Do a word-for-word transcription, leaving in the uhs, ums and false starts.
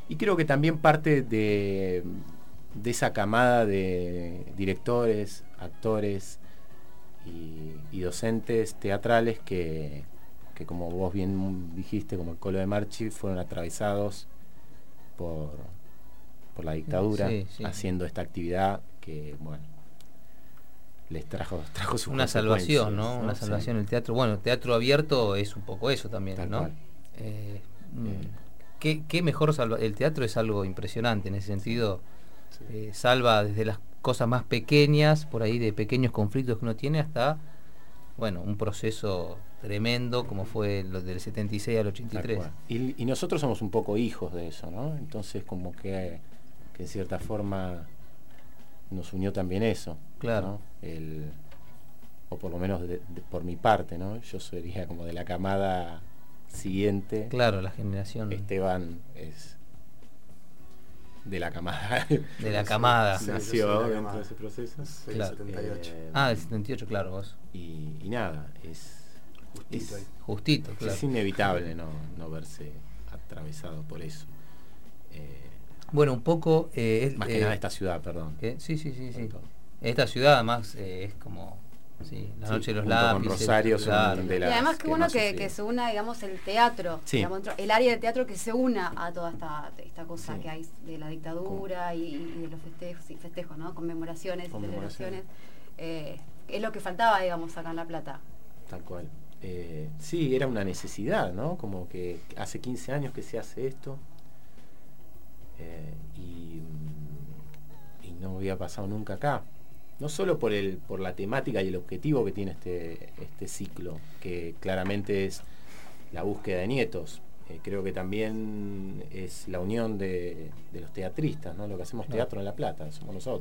Y creo que también parte de, de esa camada de directores, actores y, y docentes teatrales que, que, como vos bien dijiste, como el Colo de Marchi, fueron atravesados por, por la dictadura, sí, sí, haciendo esta actividad que, bueno, les trajo, trajo sus una salvación, ¿no? ¿no? Una Sí. salvación. El teatro, bueno, el teatro abierto es un poco eso también, Tal ¿no? cual. Eh, Eh. ¿qué, qué mejor salva? El teatro es algo impresionante en ese sentido. Sí. Eh, salva desde las cosas más pequeñas, por ahí de pequeños conflictos que uno tiene, hasta, bueno, un proceso tremendo como fue lo del setenta y seis al ochenta y tres. Y, y nosotros somos un poco hijos de eso, ¿no? Entonces como que, que en cierta forma nos unió también eso, claro, ¿no? El, o por lo menos de, de, por mi parte, ¿no? Yo sería como de la camada siguiente. Claro, la generación. Esteban es de la camada. De la camada. Sí, nació de dentro de ese proceso. Soy claro. del setenta y ocho. Eh, ah, del setenta y ocho, claro, vos. Y, y nada, es justito, es, justito, claro. Es inevitable no, no verse atravesado por eso. Eh, bueno, un poco... Eh, es, más que eh, nada esta ciudad, perdón. ¿qué? Sí, sí, sí, sí. Esta ciudad además eh, es como... Sí, la noche sí, de los lápices. Con Rosario, claro. de las y además que, que bueno que, que, que se una, digamos, el teatro, sí. digamos, el área de teatro que se una a toda esta, esta cosa sí. que hay de la dictadura y, y de los festejos, sí, festejos, ¿no? Conmemoraciones, celebraciones. Eh, es lo que faltaba, digamos, acá en La Plata. Tal cual. Eh, sí, era una necesidad, ¿no? Como que hace quince años que se hace esto eh, y, y no había pasado nunca acá. No solo por el por la temática y el objetivo que tiene este este ciclo, que claramente es la búsqueda de nietos. Eh, creo que también es la unión de, de los teatristas, ¿no? Lo que hacemos teatro en La Plata, somos nosotros.